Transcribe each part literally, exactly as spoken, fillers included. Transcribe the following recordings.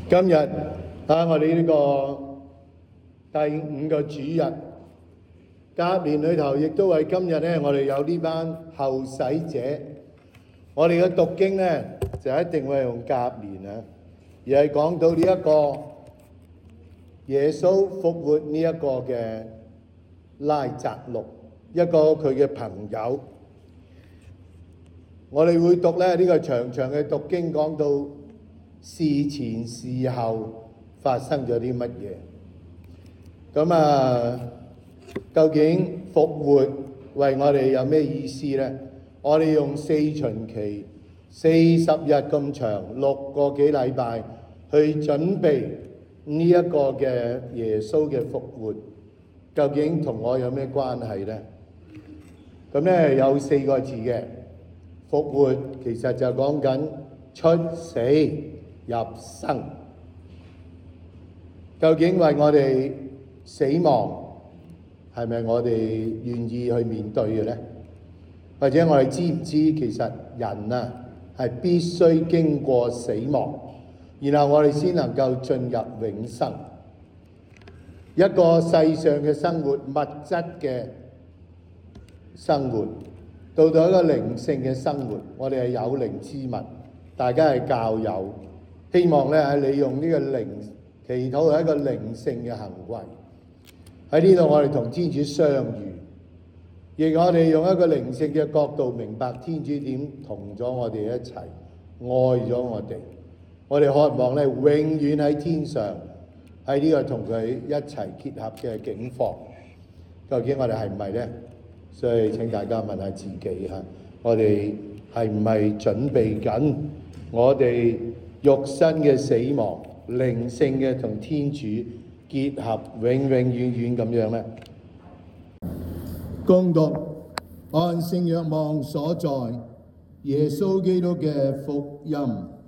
今日啊，我哋呢個第五個主日，甲年裏頭亦都為今日咧，我哋有呢班後洗者，我哋嘅讀經咧就一定會用甲年啊，而係講到呢一個耶穌復活呢一個嘅拉匝祿，一個佢嘅朋友。我哋會讀咧呢個長長嘅讀經，講到事前事後發生咗啲乜嘢。咁啊，究竟復活為我哋有咩意思呢？我哋用四旬期四十日咁長，六個幾禮拜去準備呢一個嘅耶穌嘅復活，究竟同我有咩關係呢？咁咧有四個字嘅復活，其實就講緊出死入生。究竟為我哋死亡係咪我哋願意去面對嘅呢？或者我哋知唔知其實人啊係必須經過死亡，然後我哋先能夠進入永生。一個世上嘅生活，物質嘅生活，到到一個靈性嘅生活，我哋係有靈之物，大家係教友，希望咧係利用呢個靈祈禱係一個靈性嘅行為。喺呢度我哋同天主相遇，亦我哋用一個靈性嘅角度明白天主點同咗我哋一齊，愛咗我哋。我哋渴望咧永遠喺天上，喺呢個同佢一齊結合嘅境況。究竟我哋係唔係呢？所以請大家問下自己嚇，我哋係唔係準備緊我哋肉身嘅死亡，靈性嘅同天主結合，永永遠遠咁樣呢？恭讀按聖若望所在耶穌基督嘅福音。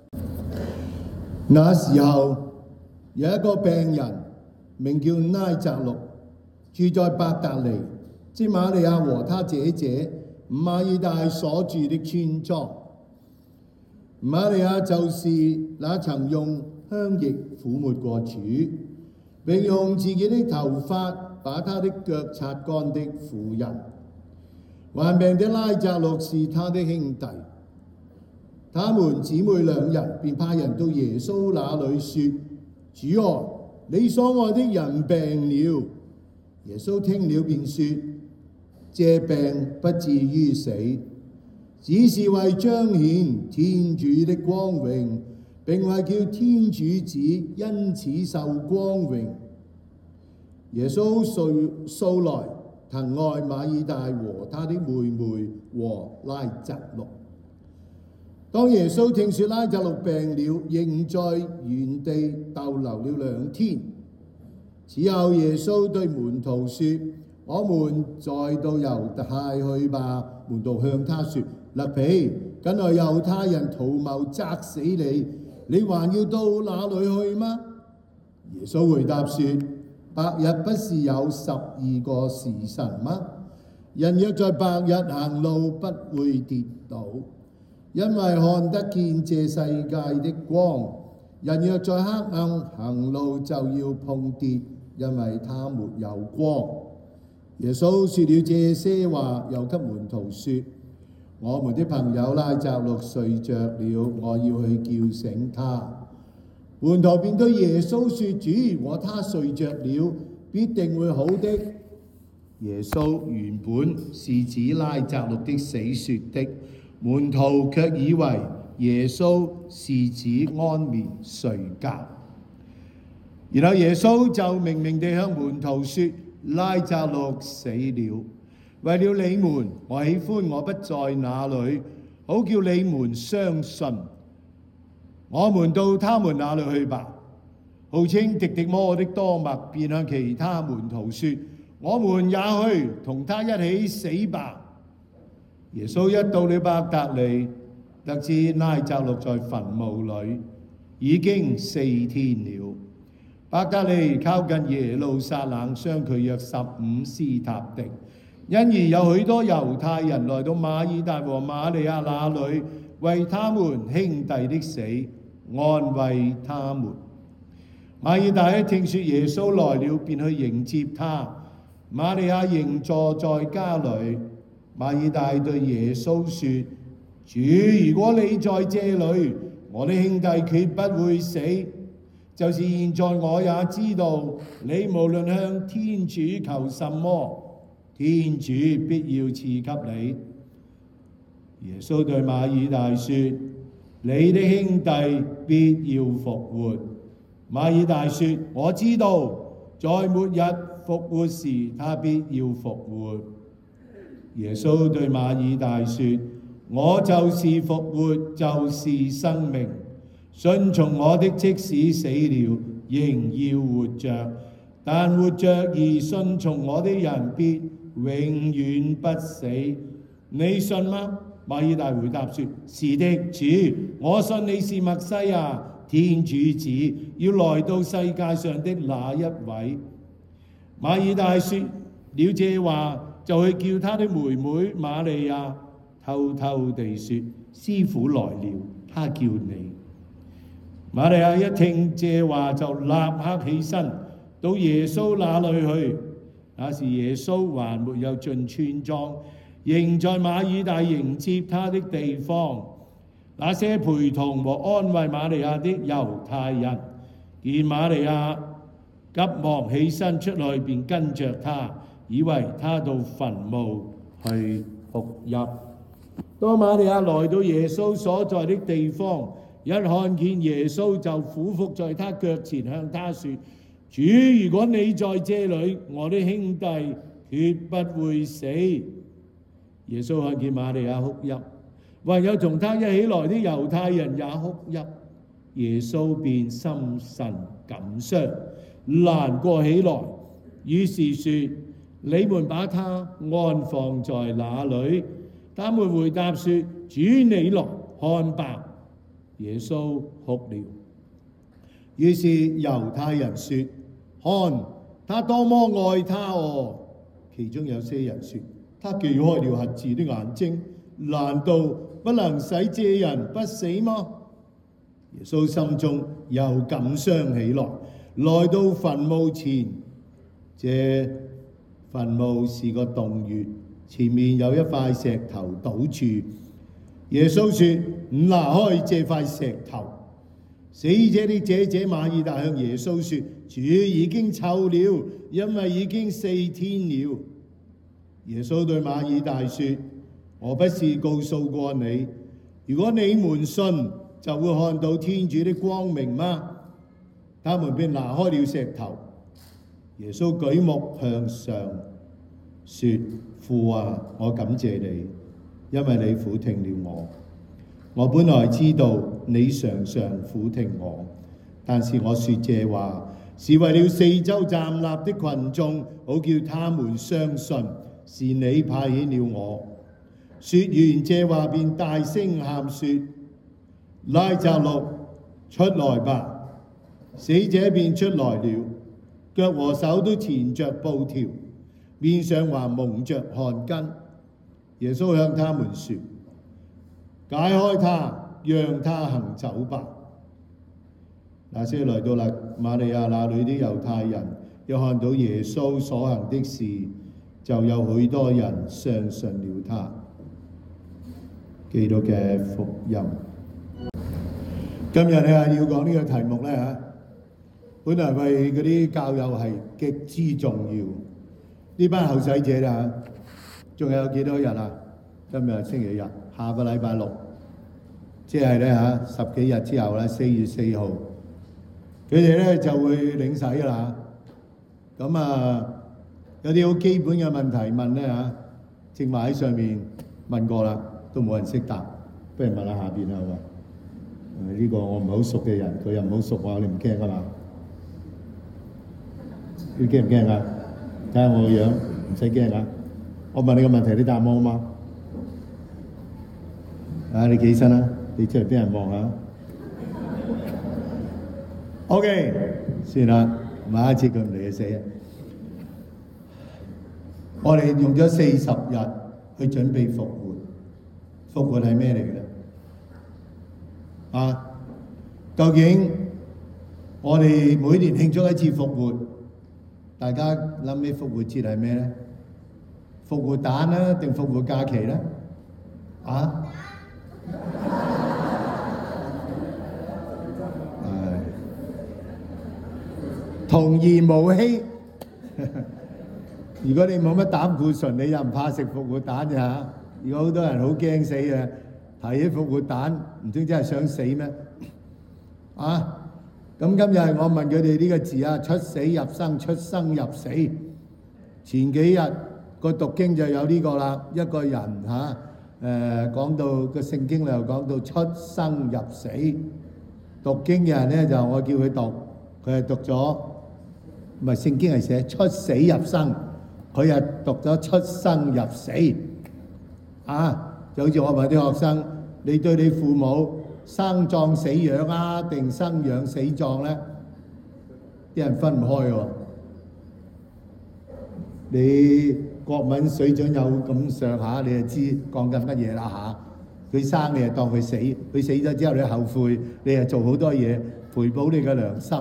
那時候有一個病人名叫拉匝祿，住在伯達尼，即瑪利亞和他姐姐馬爾大所住的村莊。瑪利亞就是那曾用香液撫抹過主，並用自己的頭髮把他的腳擦乾的婦人。患病的拉匝祿是他的兄弟，他們姊妹兩人便派人到耶穌那裏說：主啊，你所愛的人病了。耶穌聽了便說：這病不至於死，只是為彰顯天主的光榮，並為叫天主子因此受光榮。耶穌素素來疼愛馬爾大和他的妹妹和拉匝祿。當耶穌聽說拉匝祿病了，仍在原地逗留了兩天。此後耶穌對門徒說：我們再到猶太去吧。門徒向他說：勒彼，近來猶太人圖謀責死你，你還要到哪裏去嗎？耶穌回答說：白日不是有十二個時辰嗎？人若在白日行路，不會跌倒，因為看得見這世界的光；人若在黑暗行路，就要碰跌，因為他沒有光。耶穌說了這些話，又給門徒說：我們的朋友拉匝祿睡着了，我要去叫醒他。門徒便對耶穌說：主，和他睡着了，必定會好的。耶穌原本是指拉匝祿的死說的，門徒卻以為耶穌是指安眠睡覺。然後耶穌就明明地向門徒說：拉匝祿死了，為了你們，我喜歡我不在那裏，好叫你們相信。我們到他們那裏去吧。號稱狄狄摩的多默便向其他門徒說：我們也去同他一起死吧。耶穌一到了伯達尼，得知拉匝祿在墳墓裏，已經四天了。伯達尼靠近耶路撒冷，相距約十五斯塔狄，因而有許多猶太人來到馬爾大和瑪利亞那裏，為他們兄弟的死安慰他們。 馬爾大一聽說耶穌來了，便去迎接他。瑪利亞仍坐在家裏。馬爾大對耶穌說：主，如果你在這裏，我的兄弟決不會死。就是現在我也知道，你無論向天主求什麼，天主必要賜給你。耶穌對馬爾大說：你的兄弟必要復活。馬爾大說：我知道，在末日復活時，他必要復活。耶穌對馬爾大說：我就是復活，就是生命。信從我的，即使死了，仍要活着；但活着而信從我的人，必永遠不死。你信嗎？馬爾大回答說：是的，主，我信你是默西亞，天主子，要來到世界上的那一位。馬爾大說了這話，就去叫他的妹妹瑪利亞，偷偷地說：師傅來了，他叫你。瑪利亞一聽這話，就立刻起身到耶穌那裏去。那時耶穌還沒有進村莊，仍在馬爾大迎接他的地方。那些陪同和安慰瑪利亞的猶太人見瑪利亞急忙起身出去，便跟着他，以為他到墳墓去復入。當瑪利亞來到耶穌所在的地方，一看見耶穌，就俯伏在他腳前，向他說：主，如果你在這裏，我的兄弟決不會死。耶穌看見瑪利亞哭泣，唯有同他一起來的猶太人也哭泣。耶穌便心神感傷，難過起來，於是說：你們把他安放在哪裏？他們回答說：主，你來看吧。耶穌哭了。於是猶太人說：看，他多麼愛他哦！其中有些人說：他既開了瞎子的眼睛，難道不能使這人不死嗎？耶穌心中又感傷起來，來到墳墓前。這墳墓是個洞穴，前面有一塊石頭堵住。耶穌說：拿開這塊石頭。死者的姐姐馬爾大向耶穌說：主已經臭了，因為已經四天了。耶穌對馬爾大說：我不是告訴過你，如果你們信，就會看到天主的光明嗎？他們便拿開了石頭。耶穌舉目向上說：父啊，我感謝你，因為你俯聽了我。我本來知道你常常俯聽我，但是我說這話是為了四周站立的群眾，好叫他們相信是你派遣了我。說完這話，便大聲喊說：拉匝祿，出來吧！死者便出來了，腳和手都纏着布條，面上還蒙着汗巾。耶穌向他們說：解開他，讓他行走吧。那些來到了瑪利亞那裏的猶太人，又看到耶穌所行的事，就有許多人相信了他。基督嘅福音。今日咧要講呢個題目咧嚇，本來為嗰啲教友係極之重要。呢班後生仔啦，仲有幾多日啊？今日係星期日，下個禮拜六，即係咧嚇十幾日之後咧，四月四號，佢哋咧就會領洗㗎啦。咁啊，有啲好基本嘅問題問咧嚇，正話喺上面問過啦，都冇人識答，不如問下下邊啦，好嘛？誒呢個我唔係好熟嘅人，佢又唔好熟喎，你唔驚㗎嘛？你驚唔驚啊？睇下我個樣，唔使驚啊！我問你個問題，你答我好嗎？啊，你企起身啦，你出嚟俾人望下。OK， 算啦，下一次佢唔嚟就死啊！我哋用咗四十日去準備復活，復活係咩嚟嘅咧？啊，究竟我哋每年慶祝一次復活，大家諗起復活節係咩咧？復活蛋啦，定復活假期咧？啊？係童言無欺。如果你冇乜膽固醇，你又唔怕食復活蛋嘅嚇。如果好多人好驚死嘅，提起復活蛋，唔知真係想死咩？啊！咁今日我問佢哋呢個字啊，出死入生，出生入死。前幾日個讀經就有呢個啦，一個人嚇誒講到個聖經又講到出生入死。讀經嘅人咧就我叫佢讀，佢係讀咗，唔係聖經係寫出死入生，佢係讀咗出生入死。啊，就好似我問啲學生，你對你父母生壯死養啊，定生養死壯咧？啲人分唔開喎。你國文水準有咁上下，你就知講緊乜嘢啦嚇。佢生你就當佢死，佢死咗之後你後悔，你就做好多嘢賠補你嘅良心。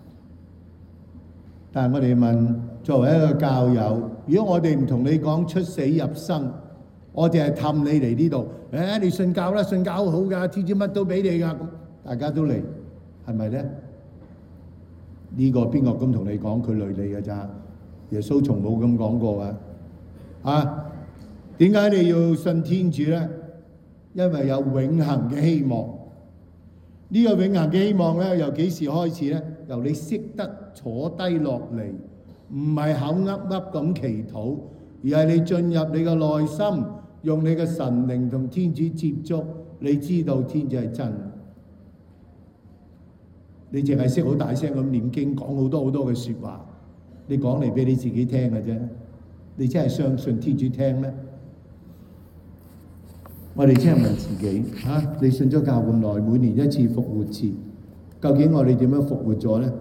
但係我哋問，作為一個教友，如果我哋唔同你講出死入生，我哋係氹你嚟呢度，誒你信教啦，信教好㗎，天主乜都俾你㗎，咁大家都嚟，係咪咧？呢個邊個咁同你講？佢累你㗎咋？耶穌從冇咁講過啊！啊，點解你要信天主咧？因為有永恆嘅希望。呢個永恆嘅希望咧，由幾時開始咧？由你識得坐低落嚟，唔係口噏噏咁祈禱，而係你進入你嘅內心，用你嘅神靈同天主接觸，你知道天主係真。你淨係識好大聲咁念經，講好多好多嘅説話，你講嚟俾你自己聽嘅啫。你真係相信天主聽咩？我哋真係問自己嚇、啊，你信咗教咁耐，每年一次復活節，究竟我哋點樣復活咗咧？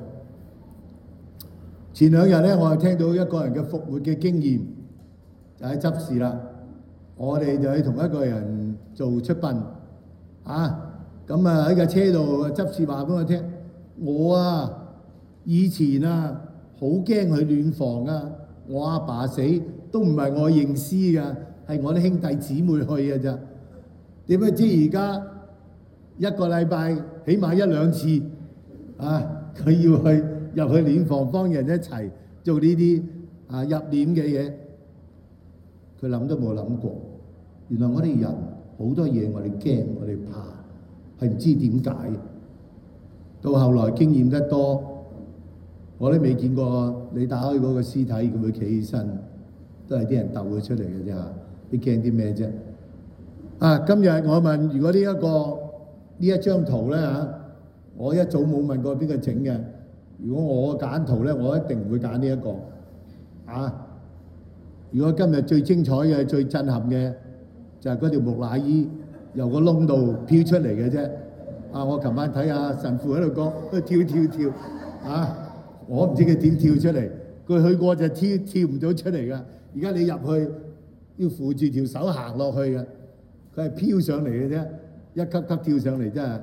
前兩日咧，我係聽到一個人嘅復活嘅經驗，就喺執事啦。我哋就喺同一個人做出殯啊，咁啊喺架車度，執事話俾我聽：我啊以前啊好驚去殮房啊，我阿爸死都唔係我認屍噶，係我啲兄弟姊妹去嘅咋。點不知而家一個禮拜起碼一兩次啊，佢要去入去殮房幫人一齊做呢啲啊入殮嘅嘢，佢諗都冇諗過。原來我哋人好多嘢我哋驚，我哋怕，係唔知點解。到後來經驗得多，我都未見過你打開嗰個屍體，佢會企起身，都係啲人鬥佢出嚟嘅啫。你驚啲咩啫？啊！今日我問，如果呢、這、一個呢一張圖咧嚇，我一早冇問過邊個整嘅。如果我揀圖咧，我一定唔會揀呢一個。啊！如果今日最精彩嘅、最震撼嘅，就係嗰條木乃伊由個窿度飄出嚟嘅啫。啊！我琴晚睇下神父喺度講，佢跳跳跳，啊！我唔知佢點跳出嚟，佢去過就跳跳唔到出嚟噶。而家你入去要扶住條手行落去嘅。佢係飄上嚟嘅啫，一級級跳上嚟真係。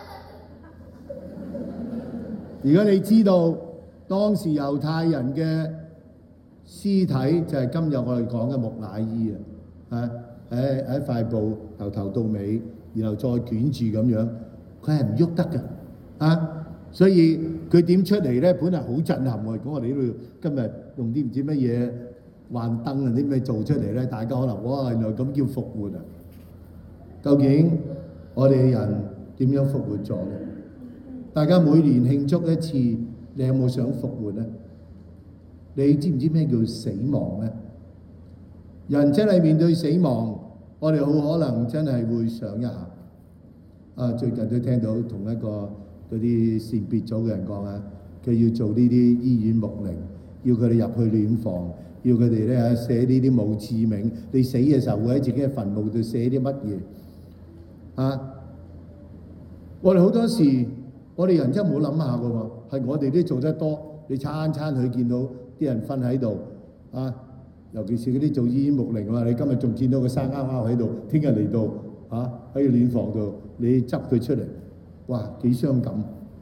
如果你知道當時猶太人嘅屍體就係今日我哋講嘅木乃伊啊，啊喺喺塊布由頭到尾，然後再捲住咁樣，佢係唔喐得嘅啊！所以佢點出嚟咧？本來好震撼喎。如果我哋呢度今日用啲唔知乜嘢幻燈啊啲咩做出嚟咧，大家可能哇原來咁叫復活啊！究竟我哋人點樣復活咗咧？大家每年慶祝一次，你有冇想復活咧？你知唔知咩叫死亡咧？人真係面對死亡，我哋好可能真係會想一下。啊，最近都聽到同一個嗰啲善別組嘅人講啊，佢要做呢啲醫院牧靈，要佢哋入去殮房，要佢哋咧寫呢啲墓誌銘。你死嘅時候會喺自己嘅墳墓度寫啲乜嘢？啊！我哋好多時，我哋人真係冇諗下㗎喎，係我哋啲做得多。你餐餐去見到啲人瞓喺度，啊！尤其是嗰啲做醫院牧靈啊，你今日仲見到個生啱啱喺度，聽日嚟到，啊喺個殮房度，你執佢出嚟，哇幾傷感！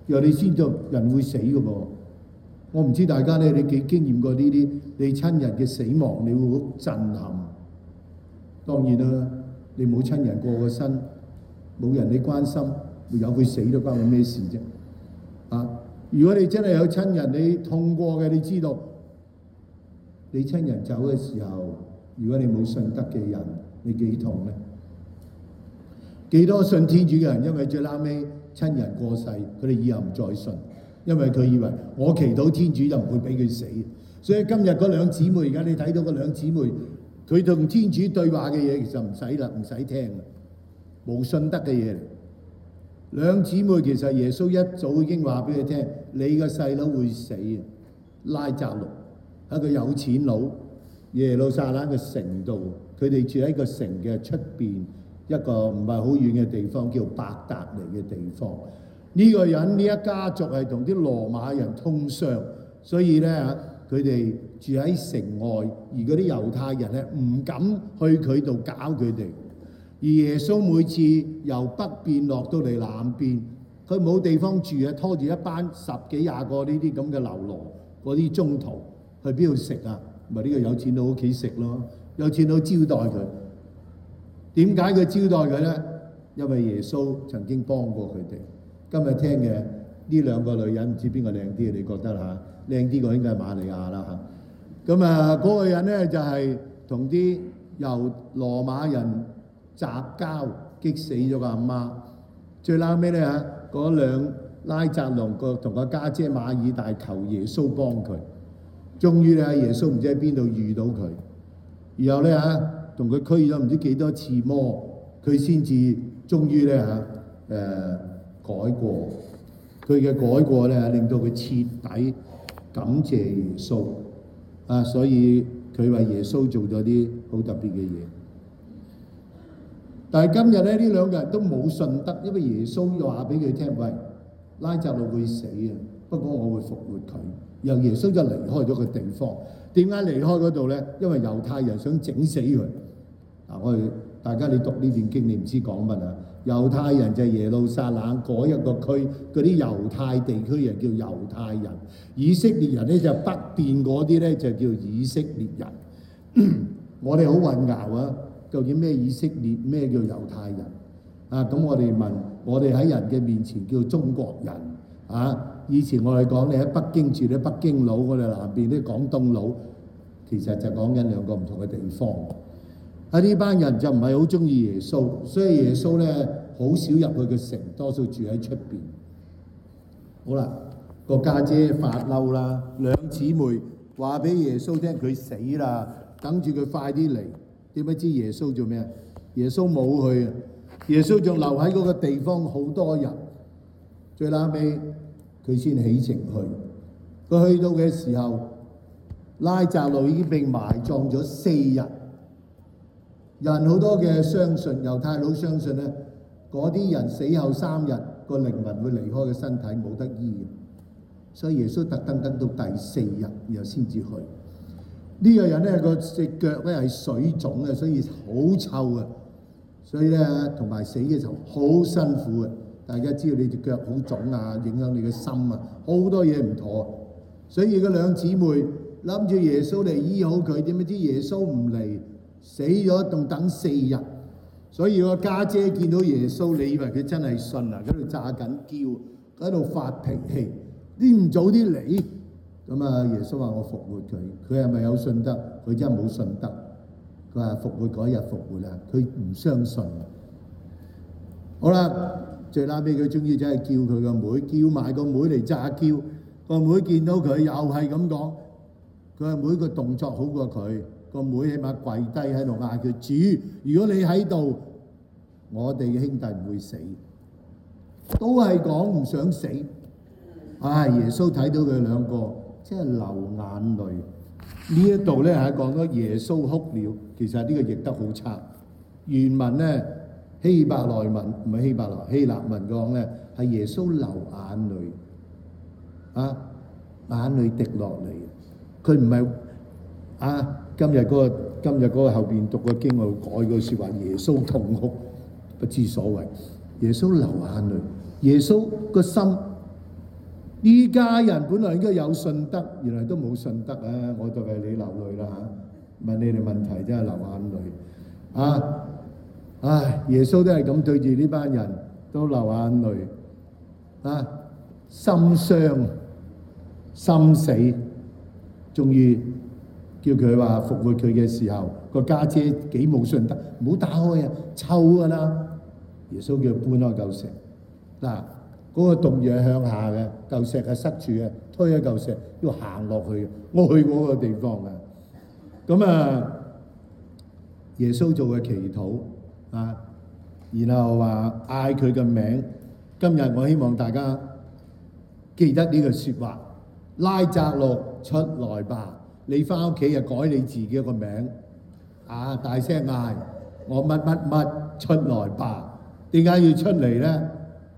然後你先到人會死嘅噃。我唔知大家咧，你幾經驗過呢啲你親人嘅死亡，你會好震撼。當然啦，你冇親人過個身，冇人你關心，有佢死都關我咩事啫？啊！如果你真係有親人你痛過嘅，你知道你親人走嘅時候，如果你冇信德嘅人，你幾痛咧？幾多信天主嘅人，因為最撈尾親人過世，佢哋以後唔再信，因為佢以為我祈禱天主就唔會俾佢死。所以今日嗰兩姊妹，而家你睇到嗰兩姊妹，佢同天主對話嘅嘢，其實唔使啦，唔使聽啦，冇信德嘅嘢嚟。兩姊妹其實耶穌一早已經話俾佢聽，你個細佬會死啊！拉匝祿係一個有錢佬，耶路撒冷嘅城度，佢哋住喺個城嘅出邊一個唔係好遠嘅地方，叫伯達尼嘅地方。呢、這個人呢一家族係同啲羅馬人通商，所以咧佢哋住喺城外，而嗰啲猶太人咧唔敢去佢度搞佢哋。而耶穌每次由北邊落到嚟南邊，佢冇地方住啊，拖住一班十幾廿個呢啲咁嘅流羅，嗰啲中途去邊度食啊？咪呢個有錢佬屋企食咯，有錢佬招待佢。點解佢招待佢咧？因為耶穌曾經幫過佢哋。今日聽嘅呢兩個女人，唔知邊個靚啲？你覺得嚇？靚啲個應該係瑪利亞啦嚇。咁啊，嗰個人咧就係同啲由羅馬人雜交激死咗個阿媽，最撈尾咧嚇，嗰兩拉匝祿個同個家姐馬爾大求耶穌幫佢，終於咧耶穌唔知喺邊度遇到佢，然後咧嚇同佢驅咗唔知幾多次魔，佢先至終於咧嚇誒改過，佢嘅改過咧令到佢徹底感謝耶穌啊，所以佢為耶穌做咗啲好特別嘅嘢。但係今日咧，呢兩個人都冇信德，因為耶穌話俾佢聽：喂，拉匝祿會死啊，不過我會復活佢。然後耶穌就離開咗個地方。點解離開嗰度咧？因為猶太人想整死佢。嗱，我哋大家你讀呢段經，你唔知講乜啊？猶太人就係耶路撒冷嗰一個區，嗰啲猶太地區人叫猶太人。以色列人咧就北邊嗰啲咧就叫以色列人。我哋好混淆啊！究竟咩以色列，咩叫猶太人啊？咁我哋問，我哋喺人嘅面前叫中國人啊。以前我哋講你喺北京住啲北京佬，我哋南邊啲廣東佬，其實就講緊兩個唔同嘅地方。啊，呢班人就唔係好中意耶穌，所以耶穌咧好少入去嘅城，多數住喺出邊。好啦，個家姐發嬲啦，兩姊妹話俾耶穌聽佢死啦，等住佢快啲嚟。點不知耶穌做咩啊？耶穌冇去啊！耶穌仲留喺嗰個地方好多日，最後尾佢先起程去。佢去到嘅時候，拉匝祿已經被埋葬咗四日。人好多嘅相信，猶太佬相信咧，嗰啲人死後三日個靈魂會離開個身體，冇得醫，所以耶穌特登等到第四日，然後先至去。呢個人咧個隻腳咧係水腫嘅，所以好臭嘅，所以咧同埋死嘅時候好辛苦嘅。大家知道你隻腳好腫啊，影響你嘅心啊，好多嘢唔妥。所以嗰兩姊妹諗住耶穌嚟醫好佢，點知耶穌唔嚟，死咗仲等四日。所以個家姐見到耶穌，你以為佢真係信啊？喺度炸緊叫，喺度發脾氣，你唔早啲嚟？咁啊！耶穌話：我復活佢，佢係咪有信德？佢真係冇信德。佢話復活嗰日復活啦，佢唔相信。好啦，最拉尾佢終於真係叫佢個妹，叫埋個妹嚟詐嬌。個妹見到佢又係咁講，佢個妹個動作好過佢。個妹起碼跪低喺度嗌佢：主，如果你喺度，我哋嘅兄弟唔會死。都係講唔想死。唉，耶穌睇到佢兩個。即係流眼淚，呢一度咧係講咗耶穌哭了。其實呢個譯得好差，原文咧希伯來文唔係希伯來希臘文講咧係耶穌流眼淚啊，眼淚滴落嚟。佢唔係啊，今日嗰個今日嗰個後邊讀嘅經我改個説話，耶穌痛哭不知所謂，耶穌流眼淚，耶穌個心呢家人本來應該有信德，原來都冇信德啊！我就為你流淚啦嚇，問你哋問題真係流眼淚啊！唉，耶穌都係咁對住呢班人，都流眼淚啊，心傷心死，終於叫佢話復活佢嘅時候，個家姐幾冇信德，唔好打開啊，臭㗎啦！耶穌叫佢搬開嚿石，嗱，嗰個洞穴向下嘅，嚿石係塞住嘅，推一嚿石要行落去嘅，我去過嗰個地方啊。咁啊，耶穌做嘅祈禱啊，然後話嗌佢嘅名。今日我希望大家記得呢句説話：拉匝祿出來吧！你翻屋企就改你自己個名啊，大聲嗌我乜乜乜出來吧！點解要出嚟咧？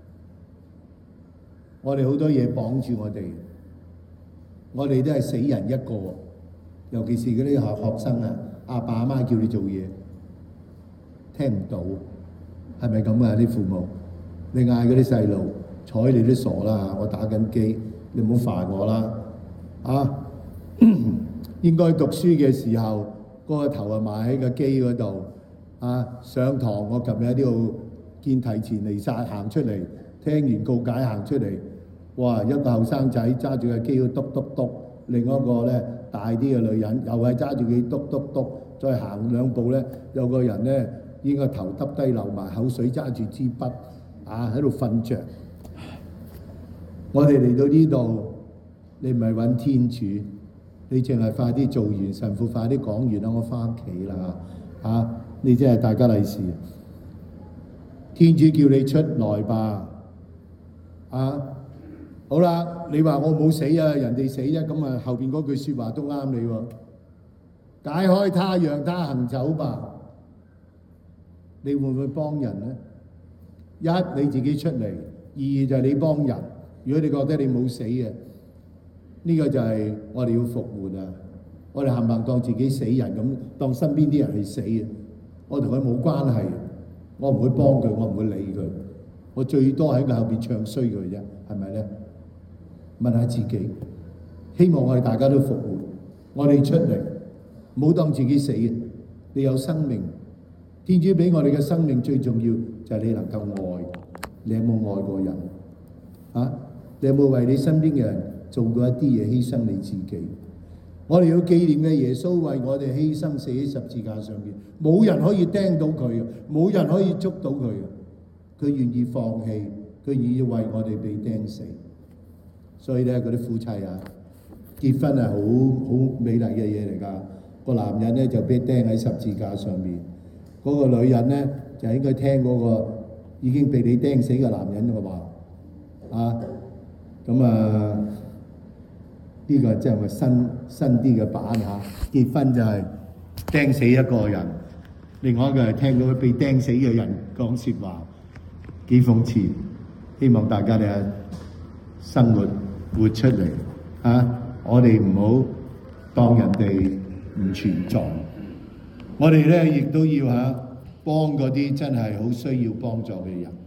我哋好多嘢綁住我哋，我哋都係死人一個，尤其是嗰啲學學生啊，阿爸阿媽叫你做嘢，聽唔到，係咪咁啊？啲父母，你嗌嗰啲細路睬你都傻啦！我打緊機，你唔好煩我啦，啊！應該讀書嘅時候，嗰個頭啊埋喺個機嗰度，啊上堂我琴日喺呢度見提前嚟晒行出嚟，聽完告解行出嚟，哇！一個後生仔揸住個機喺度篤篤篤，另一個咧大啲嘅女人又係揸住佢篤篤篤，再行兩步咧，有個人咧應該頭耷低流埋口水，揸住支筆啊喺度瞓着。我哋嚟到呢度，你唔係揾天主。你淨係快啲做完，神父快啲講完啦，我翻屋企啦嚇！你真係大家利是，天主叫你出來吧，啊！好啦，你話我冇死啊，人哋死啫，咁啊後邊嗰句説話都啱你喎。解開他，讓他行走吧。你會唔會幫人呢？一你自己出嚟，二就係你幫人。如果你覺得你冇死嘅，呢個就係我哋要復活啊！我哋冚唪唥當自己死人咁，當身邊啲人係死嘅。我同佢冇關係，我唔會幫佢，我唔會理佢。我最多喺佢後邊唱衰佢啫，係咪咧？問下自己，希望我哋大家都復活。我哋出嚟，唔好當自己死嘅。你有生命，天主俾我哋嘅生命最重要就係你能夠愛。你有冇愛過人？啊？你有冇為你身邊嘅人做過一啲嘢犧牲你自己？我哋要紀念嘅耶穌為我哋犧牲死喺十字架上面，冇人可以釘到佢，冇人可以捉到佢。佢願意放棄，佢願意為我哋被釘死。所以咧，嗰啲夫妻啊，結婚係好好美麗嘅嘢嚟㗎。個男人咧就被釘喺十字架上面，嗰、嗰個女人咧就應該聽嗰個已經被你釘死嘅男人嘅話啊。咁啊，呢個即係個新新啲嘅版嚇。結婚就係釘死一個人，另外一個係聽到被釘死嘅人講説話，幾諷刺。希望大家嘅生活活出嚟啊！我哋唔好當人哋唔存在，我哋咧亦都要嚇幫嗰啲真係好需要幫助嘅人。